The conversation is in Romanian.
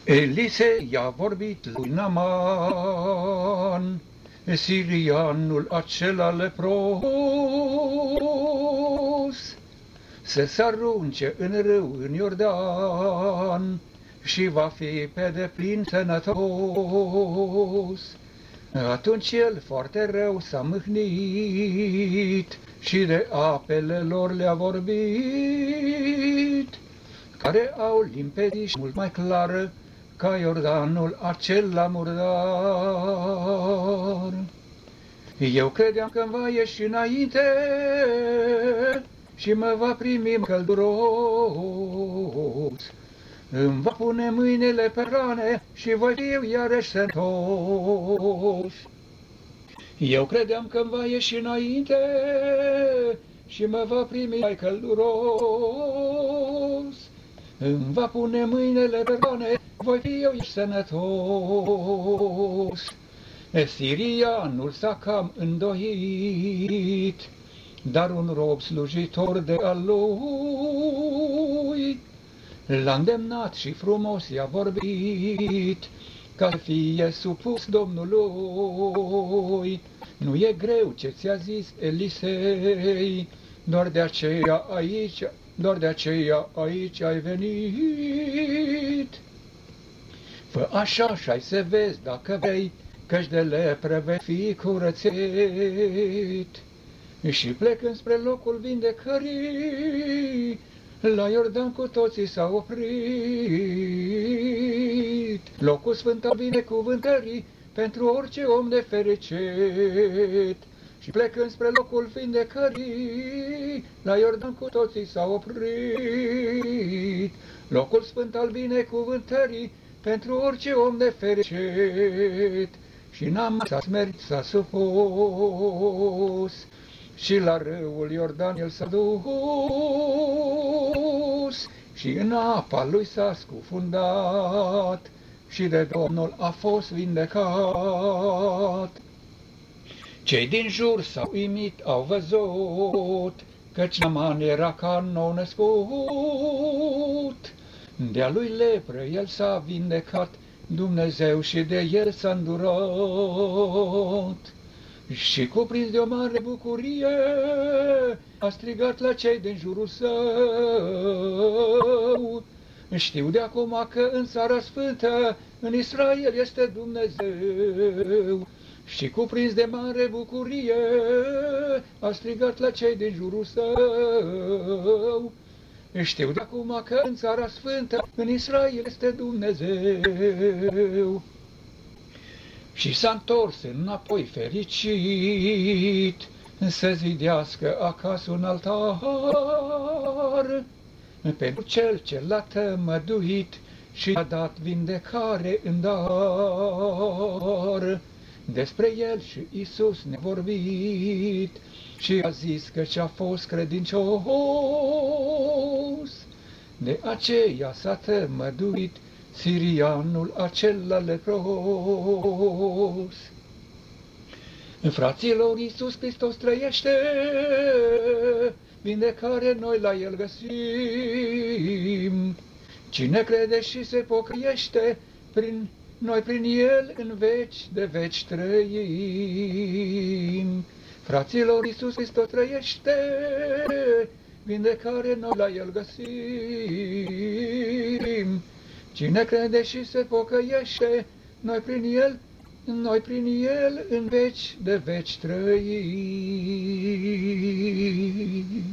Elise i-a vorbit lui Naaman, sirianul acela lepros, să se arunce în râu, în Iordan, și va fi pe deplin sănătos. Atunci el foarte rău s-a mâhnit și de apele lor le-a vorbit, care au limpezit mult mai clară ca Iordanul acela murdar. Eu credeam că îmi va ieși înainte și mă va primi călduros. Îmi va pune mâinile pe rane și voi fi iarăși sănătos. Eu credeam că îmi va ieși înainte și mă va primi mai călduros. Îmi va pune mâinile pe rane, voi fi eu sănătos. Sirianul s-a cam îndoit, dar un rob slujitor de al lui l-a îndemnat și frumos i-a vorbit, ca să fie supus Domnului. Nu e greu ce ți-a zis Elisei, doar de aceea aici ai venit. Fă așa și-ai să vezi dacă vrei, căci de lepră vei fi curățit. Și plecând spre locul vindecării, la Iordan cu toții s-au oprit. Locul sfânt al binecuvântării pentru orice om de fericit. Și plecând spre locul vindecării, la Iordan cu toții s-au oprit. Locul sfânt al binecuvântării pentru orice om de fericit. Și Naaman s-a smerit, s-a supus, și la râul Iordan el s-a dus, și în apa lui s-a scufundat, și de Domnul a fost vindecat. Cei din jur s-au uimit, au văzut, căci Naaman era ca nou născut. De-a lui lepră el s-a vindecat, Dumnezeu și de el s-a îndurat. Și cuprins de o mare bucurie, a strigat la cei din jurul său: știu de acum că în țara sfântă, în Israel, este Dumnezeu. Și cuprins de mare bucurie, a strigat la cei din jurul său: știu de acum că în țara sfântă, în Israel, este Dumnezeu. Și s-a întors înapoi fericit, să zidească acasă un altar pentru cel ce l-a tămăduit și a dat vindecare în dar. Despre el și Iisus ne-a vorbit și a zis că ce-a fost credincios, de aceea s-a tămăduit sirianul acela lepros. Fraților, Iisus Hristos trăiește, vindecare noi la El găsim. Cine crede și se pocăiește, noi prin El în veci de veci trăim. Fraților, Iisus Hristos trăiește, vindecare noi la El găsim. Cine crede și se pocăiește, noi prin El în veci de veci trăim.